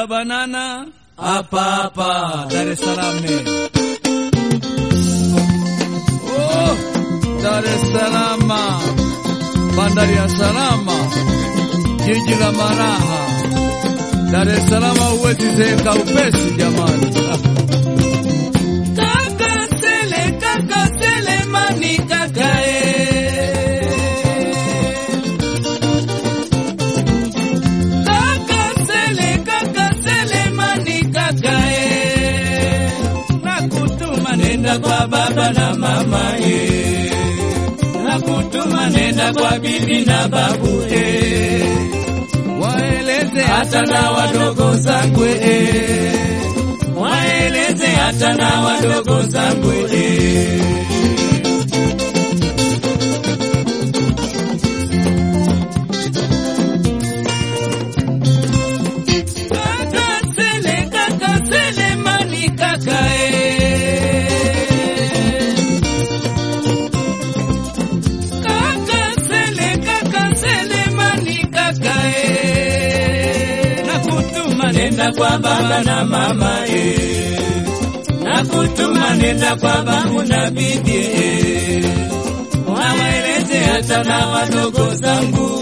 tutabanana hapa hapa Dar es Salaam. Oh, Dar es Salaam, bandari ya salama, jiji la maraha. Dar es Salaam huwezi zeka upesi jamani. Kaka sele mani kakae. Kaka sele mani kakae. Nakutuma nenda kwa baba na mama nakutuma nenda kwa bibi na babu waeleze hata na wadogo zangu waeleze hata na wadogo zangu Kaka sele mani kakae. Nenda kwa baba na mama nakutuma nenda kwa babu na bibi waeleze hata na wadogo zangu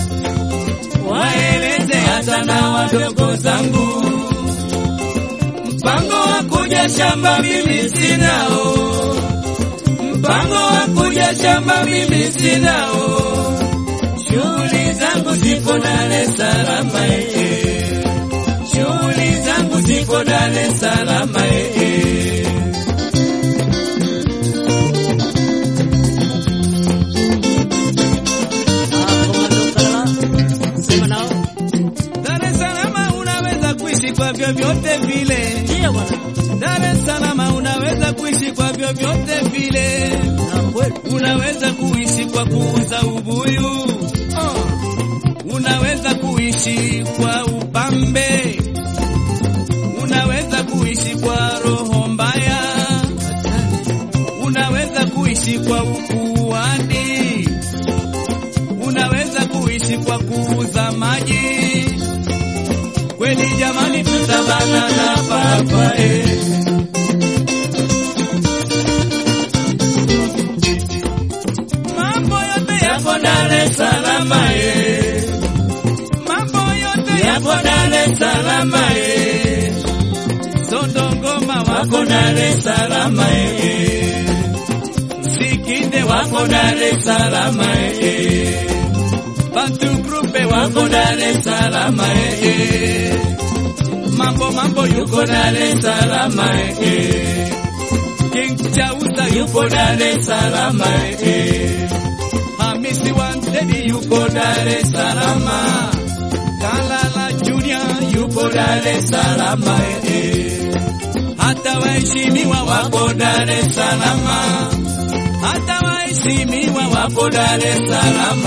waeleze hata na wadogo zangu mpango wa kuja shamba mimi sinao mpango wa kuja shamba mimi sinao shughuli zangu ziko Dar es Salaam shughuli zangu ziko Dar es Salaam Dar es Salaam unaweza kuishi kwa vyovyote vile. Ndio bwana. Dar es Salaam unaweza kuishi kwa vyovyote vile. Unaweza kuishi kwa kuuza ubuyu. Unaweza kuishi kwa upambe. Unaweza kuishi kwa roho mbaya. Unaweza kuishi kwa ukuani. Unaweza kuishi kwa kuuza maji. Kweli jamani tutabanana papa Mambo yote yapo Dar es Salaam Mambo yote yapo Dar es Salaam Sondongoma wako Dar es Salaam Sikinde wako Dar es Salaam Bantu Grupe wako Dar es Salaam Mambo yuko Dar es Salaam King Chauza yuko Dar es Salaam Hamisi Wantedi yuko Dar es Salaam Kalala Junior yuko Dar es Salaam hata waheshimiwa wako Dar es Salaam hata waheshimiwa wako Dar es Salaam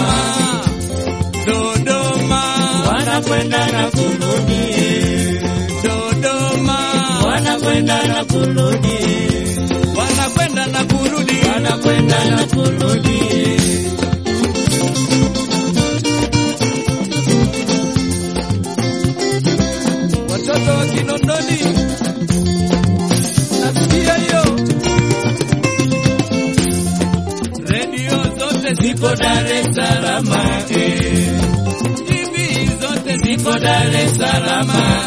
Dodoma wanakwenda na kurudi Dodoma wanakwenda na kurudi wanakwenda na kurudi wanakwenda na kurudi watoto wa Kinondoni nasikia hiyo radio zote ziko Dar es Salaam TV zote ziko Dar es Salaam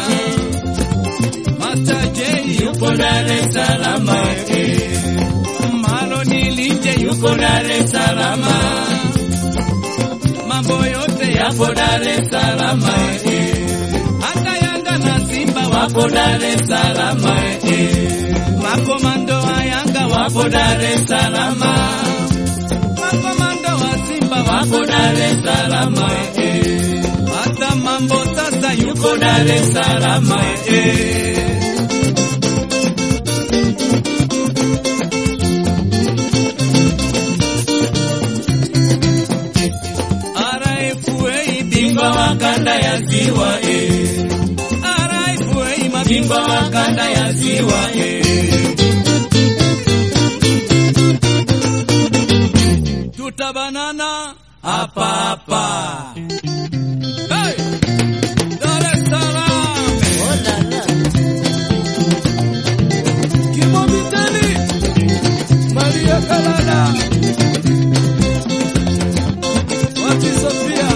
Master J yuko Dar es Salaam Maroni Linje yuko Dar es Salaam mambo yote yapo Dar es Salaam hata Yanga na Simba wapo Dar es Salaam makomando wa Yanga wapo Dar es Salaam makomando wa Simba wapo Dar es Salaam hata mambo sasa yuko Dar es Salaam RFA bingwa wa kanda ya ziwa RFA mabingwa wa kanda ya ziwa tutabanana hapa hapa. Hey! Dar es Salaam. Sofia Kalada. Wapi Sofia?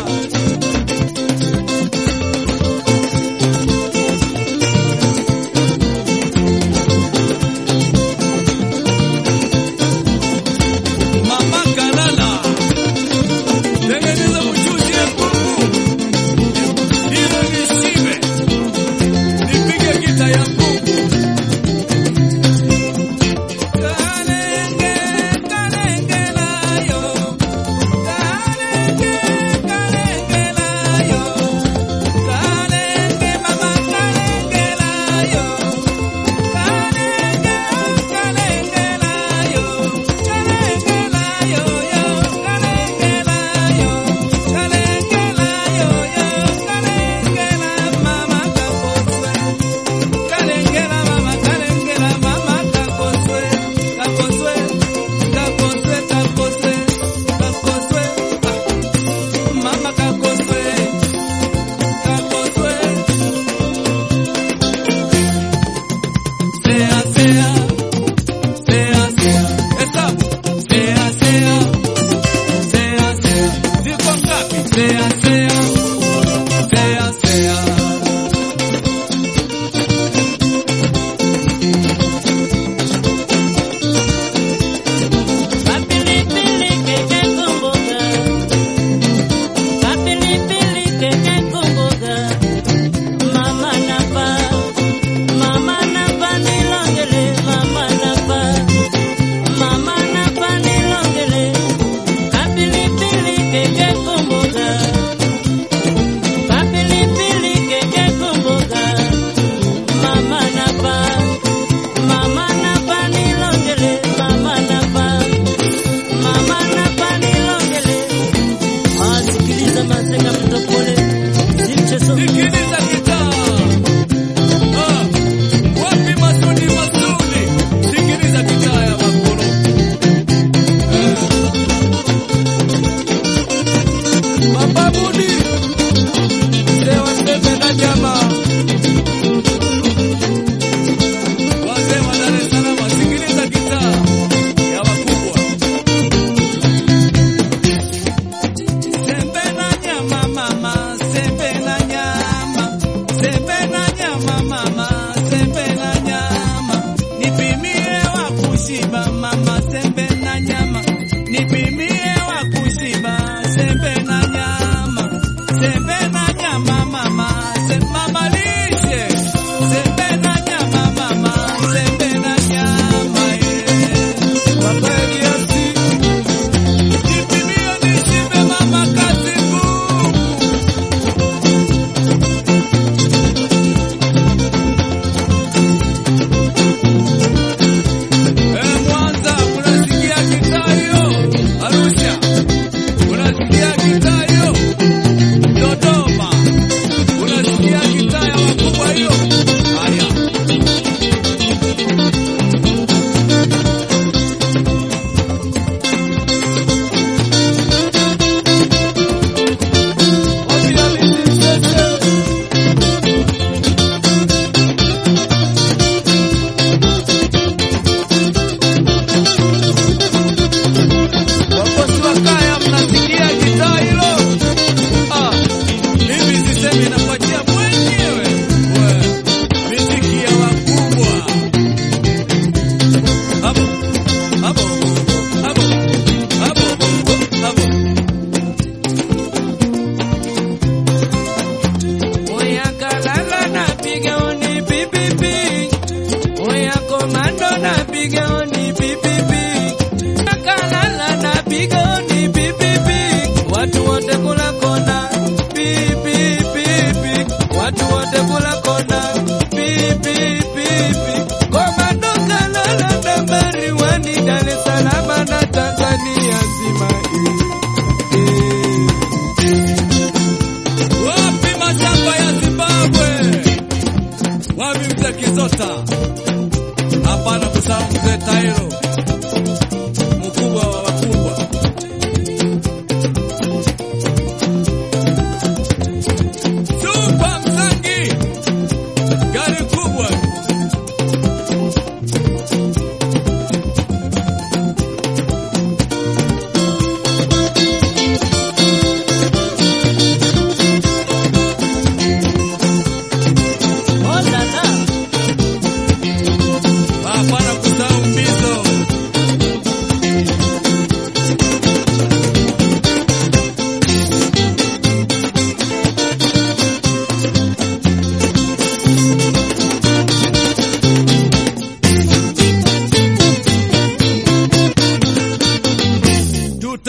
Mama Kalala. Tengeneza mchuzi ya kuku. Hilo nisive. Nipige gita ya kuku. Kalenge, kalenge.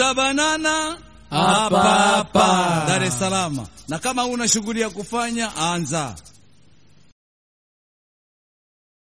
tutabanana hapa hapa Dar es Salaam. Na kama una shughuli ya kufanya, anza